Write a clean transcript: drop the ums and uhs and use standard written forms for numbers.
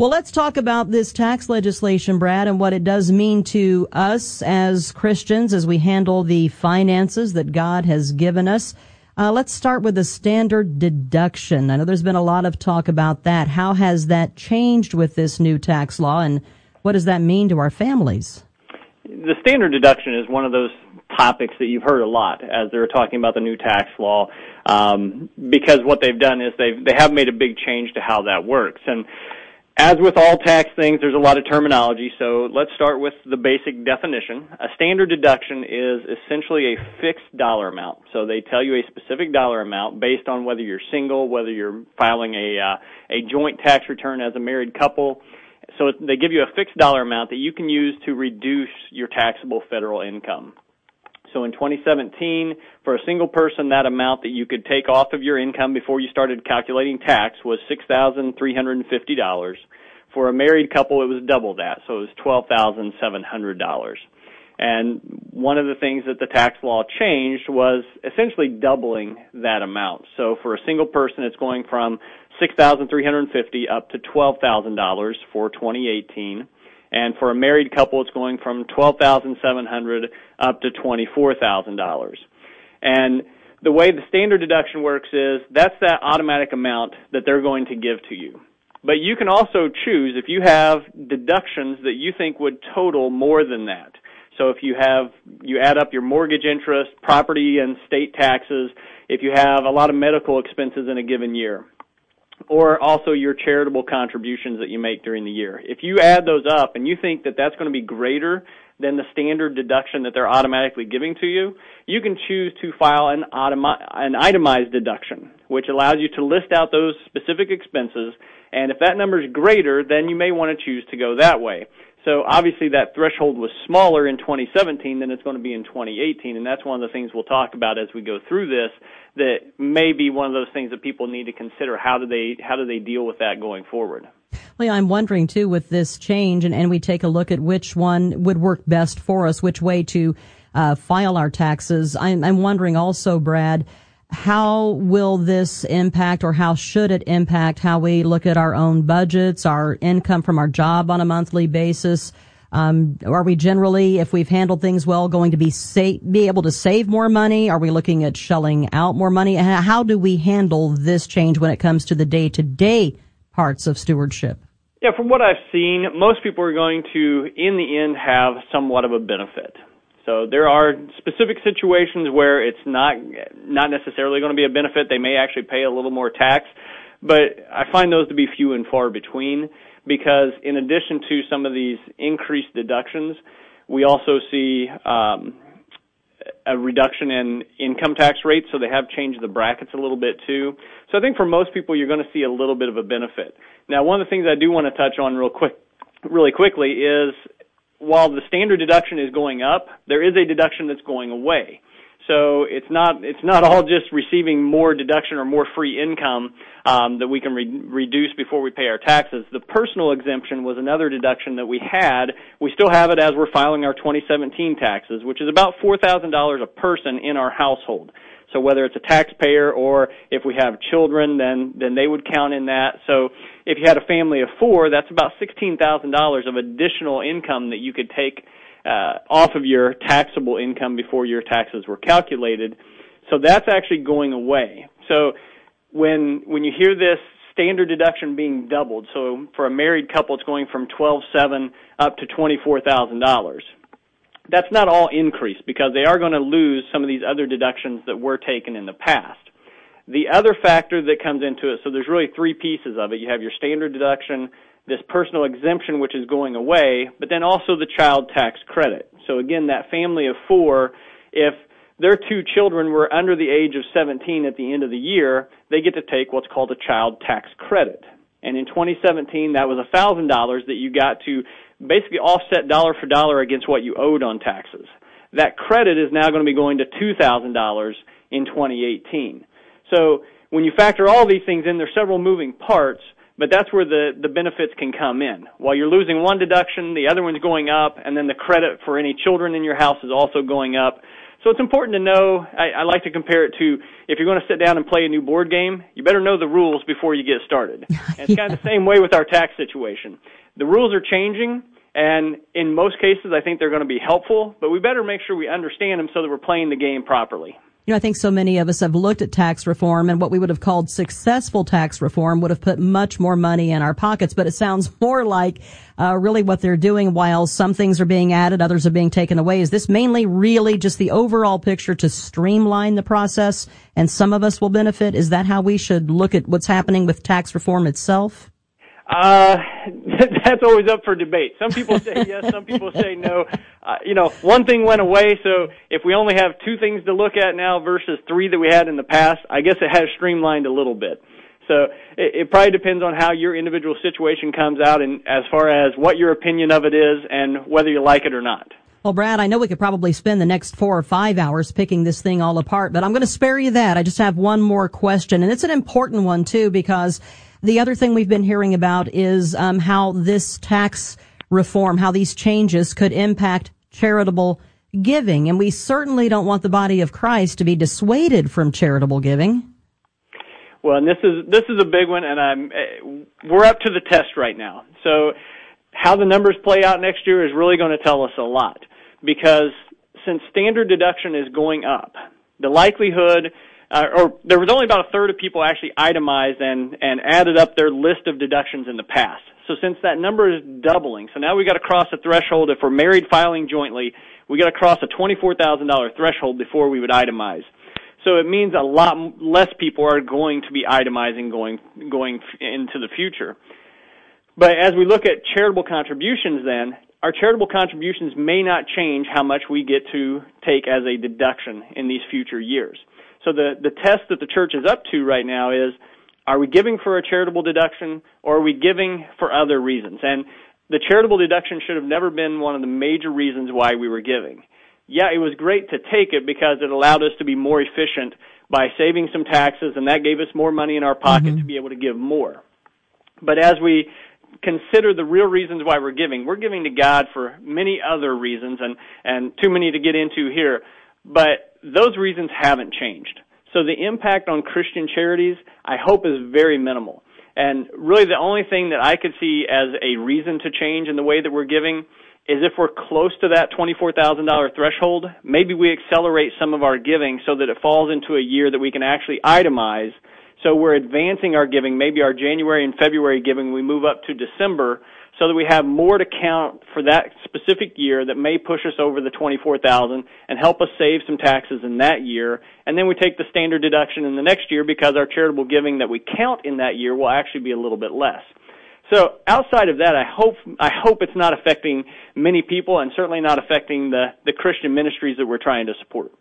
Well, let's talk about this tax legislation, Brad, and what it does mean to us as Christians as we handle the finances that God has given us. Let's start with the standard deduction. I know there's been a lot of talk about that. How has that changed with this new tax law, and what does that mean to our families? The standard deduction is one of those topics that you've heard a lot as they're talking about the new tax law, because what they've done is they have made a big change to how that works. And as with all tax things, there's a lot of terminology, so let's start with the basic definition. A standard deduction is essentially a fixed dollar amount. So they tell you a specific dollar amount based on whether you're single, whether you're filing a joint tax return as a married couple. So they give you a fixed dollar amount that you can use to reduce your taxable federal income. So in 2017, for a single person, that amount that you could take off of your income before you started calculating tax was $6,350. For a married couple, it was double that, so it was $12,700. And one of the things that the tax law changed was essentially doubling that amount. So for a single person, it's going from $6,350 up to $12,000 for 2018. And for a married couple, it's going from $12,700 up to $24,000. And the way the standard deduction works is that's that automatic amount that they're going to give to you. But you can also choose if you have deductions that you think would total more than that. So if you add up your mortgage interest, property and state taxes, if you have a lot of medical expenses in a given year, or also your charitable contributions that you make during the year. If you add those up and you think that that's going to be greater than the standard deduction that they're automatically giving to you, you can choose to file an itemized deduction, which allows you to list out those specific expenses, and if that number is greater, then you may want to choose to go that way. So obviously that threshold was smaller in 2017 than it's going to be in 2018, and that's one of the things we'll talk about as we go through this, that may be one of those things that people need to consider. How do they deal with that going forward? Well, yeah, I'm wondering, too, with this change, and we take a look at which one would work best for us, which way to file our taxes. I'm wondering also, Brad, how will this impact, or how should it impact how we look at our own budgets, our income from our job on a monthly basis? Are we generally, if we've handled things well, going to be able to save more money? Are we looking at shelling out more money? How do we handle this change when it comes to the day-to-day parts of stewardship? Yeah, from what I've seen, most people are going to, in the end, have somewhat of a benefit. So there are specific situations where it's not necessarily going to be a benefit. They may actually pay a little more tax, but I find those to be few and far between, because in addition to some of these increased deductions, we also see a reduction in income tax rates, so they have changed the brackets a little bit too. So I think for most people, you're going to see a little bit of a benefit. Now, one of the things I do want to touch on really quickly is, while the standard deduction is going up, there is a deduction that's going away. So it's not all just receiving more deduction or more free income that we can reduce before we pay our taxes. The personal exemption was another deduction that we had. We still have it as we're filing our 2017 taxes, which is about $4,000 a person in our household. So whether it's a taxpayer or if we have children, then they would count in that. So if you had a family of four, that's about $16,000 of additional income that you could take off of your taxable income before your taxes were calculated. So that's actually going away. So when you hear this standard deduction being doubled, so for a married couple it's going from $12,700 up to $24,000. That's not all increased, because they are going to lose some of these other deductions that were taken in the past. The other factor that comes into it, so there's really three pieces of it. You have your standard deduction, this personal exemption, which is going away, but then also the child tax credit. So again, that family of four, if their two children were under the age of 17 at the end of the year, they get to take what's called a child tax credit. And in 2017, that was $1,000 that you got to basically offset dollar for dollar against what you owed on taxes. That credit is now going to be going to $2,000 in 2018. So when you factor all these things in, there's several moving parts, but that's where the benefits can come in. While you're losing one deduction, the other one's going up, and then the credit for any children in your house is also going up. So it's important to know, I like to compare it to, if you're going to sit down and play a new board game, you better know the rules before you get started. And it's kind of the same way with our tax situation. The rules are changing, and in most cases I think they're going to be helpful, but we better make sure we understand them so that we're playing the game properly. You know, I think so many of us have looked at tax reform, and what we would have called successful tax reform would have put much more money in our pockets, but it sounds more like really what they're doing. While some things are being added, others are being taken away. Is this mainly really just the overall picture to streamline the process, and some of us will benefit? Is that how we should look at what's happening with tax reform itself? That's always up for debate. Some people say yes, some people say no. One thing went away, so if we only have two things to look at now versus three that we had in the past, I guess it has streamlined a little bit. So it probably depends on how your individual situation comes out, and as far as what your opinion of it is and whether you like it or not. Well, Brad, I know we could probably spend the next 4 or 5 hours picking this thing all apart, but I'm going to spare you that. I just have one more question, and it's an important one, too, because the other thing we've been hearing about is how this tax reform, how these changes could impact charitable giving. And we certainly don't want the body of Christ to be dissuaded from charitable giving. Well, and this is a big one, and we're up to the test right now. So how the numbers play out next year is really going to tell us a lot, because since standard deduction is going up, the likelihood or there was only about a third of people actually itemized and added up their list of deductions in the past. So since that number is doubling, so now we got to cross a threshold. If we're married filing jointly, we got to cross a $24,000 threshold before we would itemize. So it means a lot less people are going to be itemizing going into the future. But as we look at charitable contributions then, our charitable contributions may not change how much we get to take as a deduction in these future years. So the test that the church is up to right now is, are we giving for a charitable deduction, or are we giving for other reasons? And the charitable deduction should have never been one of the major reasons why we were giving. Yeah, it was great to take it because it allowed us to be more efficient by saving some taxes, and that gave us more money in our pocket to be able to give more. But as we consider the real reasons why we're giving to God for many other reasons, and too many to get into here. But those reasons haven't changed. So the impact on Christian charities, I hope, is very minimal. And really the only thing that I could see as a reason to change in the way that we're giving is if we're close to that $24,000 threshold, maybe we accelerate some of our giving so that it falls into a year that we can actually itemize. So we're advancing our giving, maybe our January and February giving, we move up to December, so that we have more to count for that specific year that may push us over the $24,000 and help us save some taxes in that year. And then we take the standard deduction in the next year because our charitable giving that we count in that year will actually be a little bit less. So outside of that, I hope it's not affecting many people, and certainly not affecting the Christian ministries that we're trying to support.